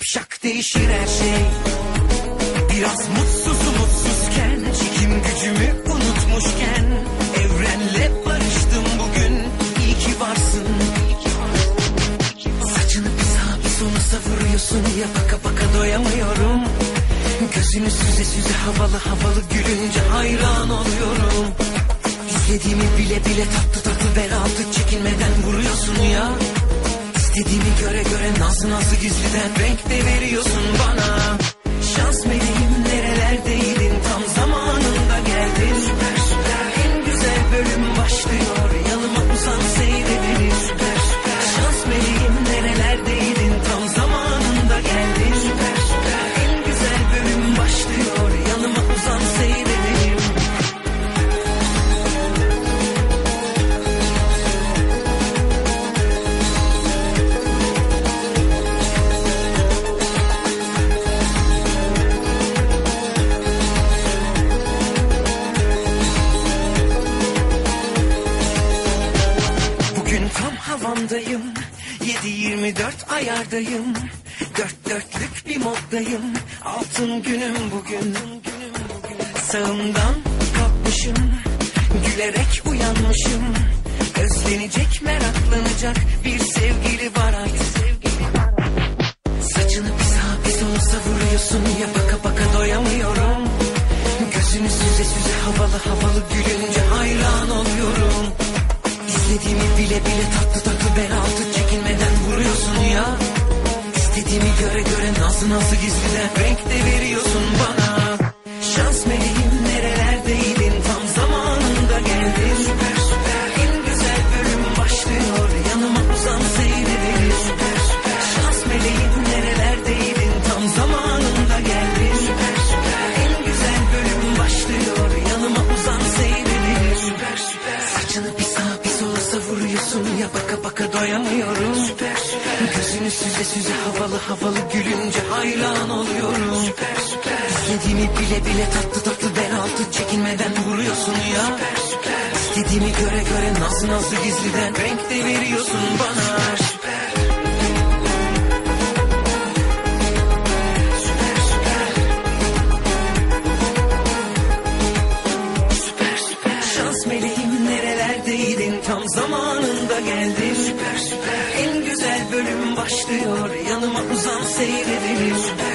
şak değişir her şey. Biraz mutsuzken, çekim gücümü unutmuşken, evrenle barıştım bugün, iyi ki varsın. Saçını bir sağa bir sola savuruyorsun ya, baka baka doyamıyorum. Gözünü süze süze havalı havalı gülünce hayran oluyorum. İstediğimi bile bile tatlı tatlı bel altı çekinmeden vuruyorsun ya. İstediğimi göre göre nazlı nazlı gizliden renk de veriyorsun bana. Şans meleğim nerelerdeydin, tam zamanında geldin. Süper süper, en güzel bölüm başlıyor, yanıma uzan seyredelim. Süper süper, şans meleğim nerelerdeydin, tam zamanında geldin. Süper süper, en güzel bölüm başlıyor, yanıma uzan seyredelim. Havamdayım, 7/24 ayardayım, dört dörtlük bir moddayım, altın günüm bugün. Sağımdan kalkmışım, gülerek uyanmışım, özlenecek meraklanacak bir sevgili var artık. Saçını bir sağa bir sola savuruyorsun ya, baka baka doyamıyorum. Gözünü süze süze havalı havalı gülünce hayran oluyorum. İstediğimi bile bile tatlı tatlı bel altı çekinmeden vuruyorsun ya. İstediğimi göre göre nazlı nazlı gizliden renk de veriyorsun bana. Şans meleğim nerelerdeydin, tam zamanında geldin. Süper süper, en güzel bölüm başlıyor, yanıma uzan seyredelim. Süper süper, şans meleğim nerelerdeydin, tam zamanında geldin. Süper süper, en güzel bölüm başlıyor, yanıma uzan seyredelim. Süper süper, saçını bir sağa bir sola savuruyorsun ya, baka baka doyamıyorum. Süper süper, gözünü süze süze havalı havalı gülünce hayran oluyorum. Süper süper, İstediğimi bile bile tatlı tatlı bel altı çekinmeden vuruyorsun ya. Süper süper, İstediğimi göre göre nazlı nazlı gizliden renk de veriyorsun bana. Süper tam zamanında geldin. Süper süper, en güzel bölüm başlıyor, yanıma uzan seyredelim. Süper